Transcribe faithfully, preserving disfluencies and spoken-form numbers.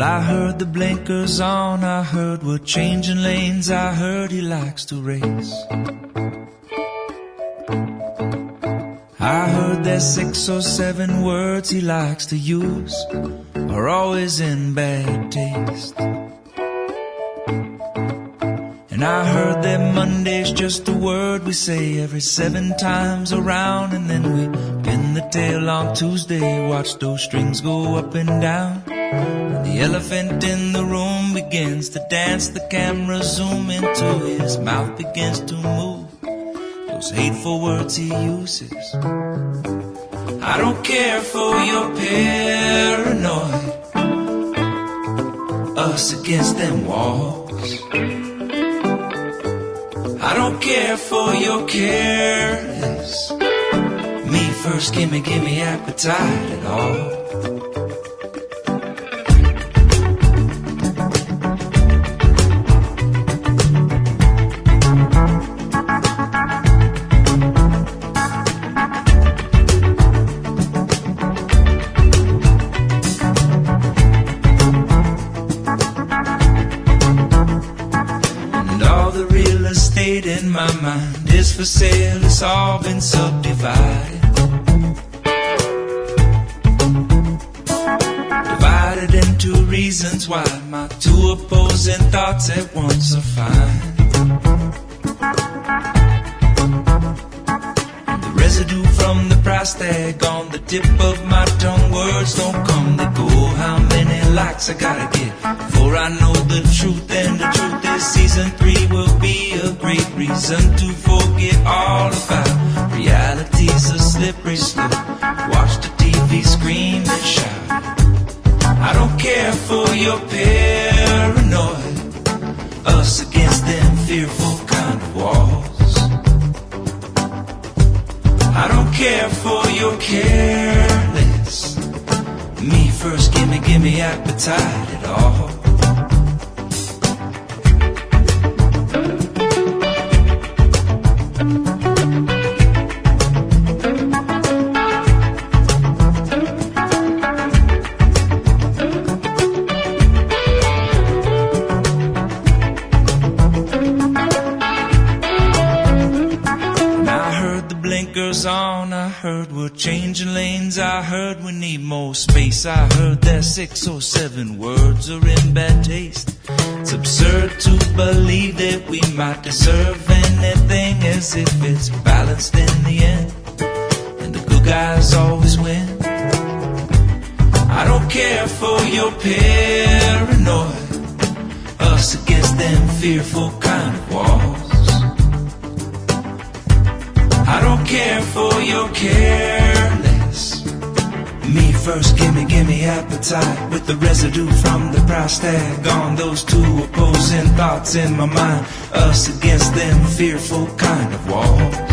Well, I heard the blinkers on, I heard we're changing lanes, I heard he likes to race. I heard there's six or seven words he likes to use, are always in bad taste. And I heard that Monday's just a word we say every seven times around, and then we pin the tail on Tuesday, watch those strings go up and down. And the elephant in the room begins to dance, the camera zoom into his mouth begins to move those hateful words he uses. I don't care for your paranoid, us against them walls. I don't care for your careless, me first, gimme, gimme appetite at all. In my mind is for sale, it's all been subdivided, divided into reasons why my two opposing thoughts at once are fine. The residue from the price tag on the tip of my tongue, words don't come, they go. How many likes I gotta get before I know the truth? And the truth is season three will be a great reason to forget all about reality's a slippery slope. Watch the T V, scream and shout. I don't care for your paranoid, us against them fearful kind of walls. I don't care for your careless, me first, gimme, gimme appetite at all. On, I heard we're changing lanes, I heard we need more space, I heard there's six or seven words are in bad taste. It's absurd to believe that we might deserve anything as if it's balanced in the end, and the good guys always win. I don't care for your paranoid, us against them fearful kind of walls. I don't care for your careless, me first, gimme, gimme appetite, with the residue from the price tag on those two opposing thoughts in my mind, us against them fearful kind of walls.